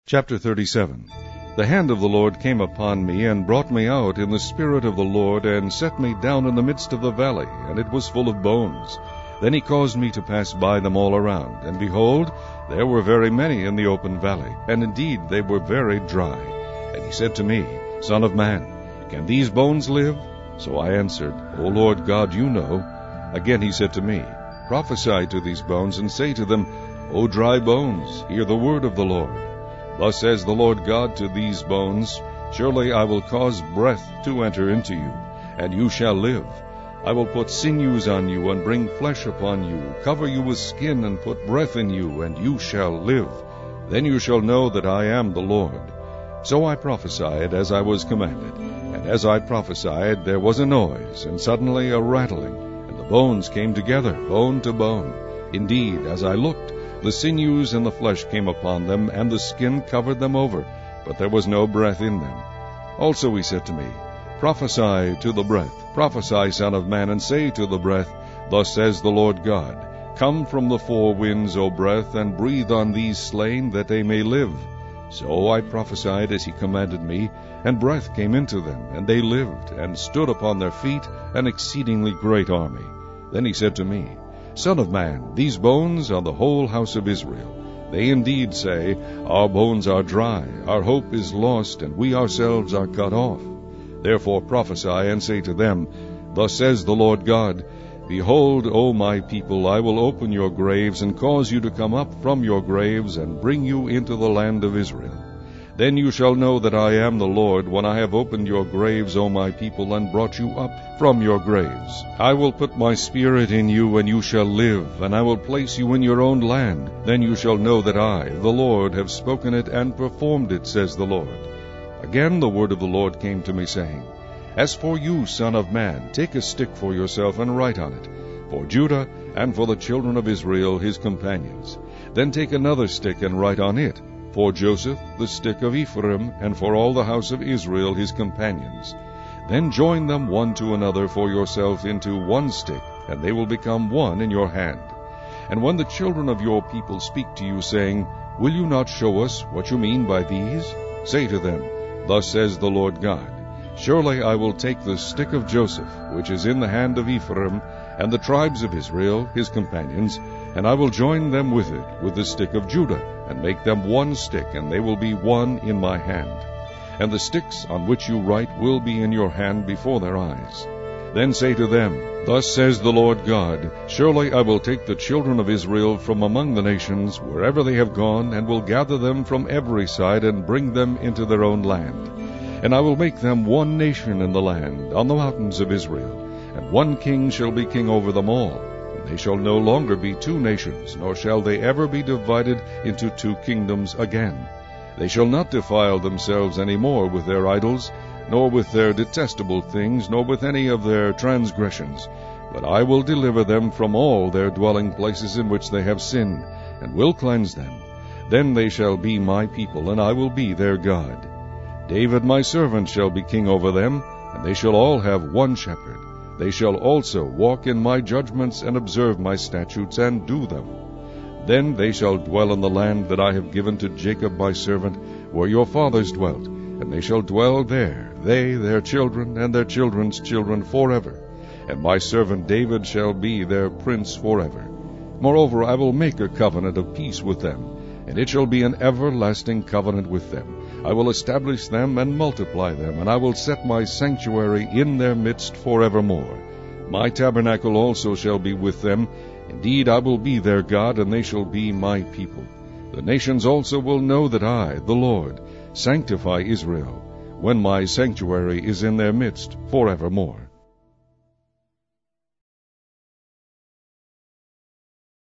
Chapter 37. The hand of the Lord came upon me, and brought me out in the spirit of the Lord, and set me down in the midst of the valley, and it was full of bones. Then he caused me to pass by them all around, and behold, there were very many in the open valley, and indeed they were very dry. And he said to me, Son of man, can these bones live? So I answered, O Lord God, you know. Again he said to me, Prophesy to these bones, and say to them, O dry bones, hear the word of the Lord. Thus says the Lord God to these bones, Surely I will cause breath to enter into you, and you shall live. I will put sinews on you, and bring flesh upon you, cover you with skin, and put breath in you, and you shall live. Then you shall know that I am the Lord. So I prophesied as I was commanded, and as I prophesied there was a noise, and suddenly a rattling, and the bones came together, bone to bone. Indeed, as I looked, the sinews and the flesh came upon them, and the skin covered them over, but there was no breath in them. Also he said to me, Prophesy to the breath, prophesy, Son of man, and say to the breath, Thus says the Lord God, Come from the four winds, O breath, and breathe on these slain, that they may live. So I prophesied as he commanded me, and breath came into them, and they lived, and stood upon their feet, an exceedingly great army. Then he said to me, Son of man, these bones are the whole house of Israel. They indeed say, Our bones are dry, our hope is lost, and we ourselves are cut off. Therefore prophesy, and say to them, Thus says the Lord God, Behold, O my people, I will open your graves, and cause you to come up from your graves, and bring you into the land of Israel. Then you shall know that I am the Lord, when I have opened your graves, O my people, and brought you up from your graves. I will put my spirit in you, and you shall live, and I will place you in your own land. Then you shall know that I, the Lord, have spoken it and performed it, says the Lord. Again the word of the Lord came to me, saying, As for you, son of man, take a stick for yourself, and write on it, for Judah, and for the children of Israel his companions. Then take another stick, and write on it, for Joseph, the stick of Ephraim, and for all the house of Israel his companions. Then join them one to another for yourself into one stick, and they will become one in your hand. And when the children of your people speak to you, saying, Will you not show us what you mean by these? Say to them, Thus says the Lord God, Surely I will take the stick of Joseph, which is in the hand of Ephraim, and the tribes of Israel, his companions, and I will join them with it, with the stick of Judah, and make them one stick, and they will be one in my hand. And the sticks on which you write will be in your hand before their eyes. Then say to them, Thus says the Lord God, Surely I will take the children of Israel from among the nations, wherever they have gone, and will gather them from every side, and bring them into their own land. And I will make them one nation in the land, on the mountains of Israel, and one king shall be king over them all. And they shall no longer be two nations, nor shall they ever be divided into two kingdoms again. They shall not defile themselves any more with their idols, nor with their detestable things, nor with any of their transgressions. But I will deliver them from all their dwelling places in which they have sinned, and will cleanse them. Then they shall be my people, and I will be their God. David my servant shall be king over them, and they shall all have one shepherd. They shall also walk in my judgments, and observe my statutes, and do them. Then they shall dwell in the land that I have given to Jacob my servant, where your fathers dwelt, and they shall dwell there, they, their children, and their children's children forever. And my servant David shall be their prince forever. Moreover, I will make a covenant of peace with them, and it shall be an everlasting covenant with them. I will establish them and multiply them, and I will set my sanctuary in their midst forevermore. My tabernacle also shall be with them. Indeed, I will be their God, and they shall be my people. The nations also will know that I, the Lord, sanctify Israel, when my sanctuary is in their midst forevermore.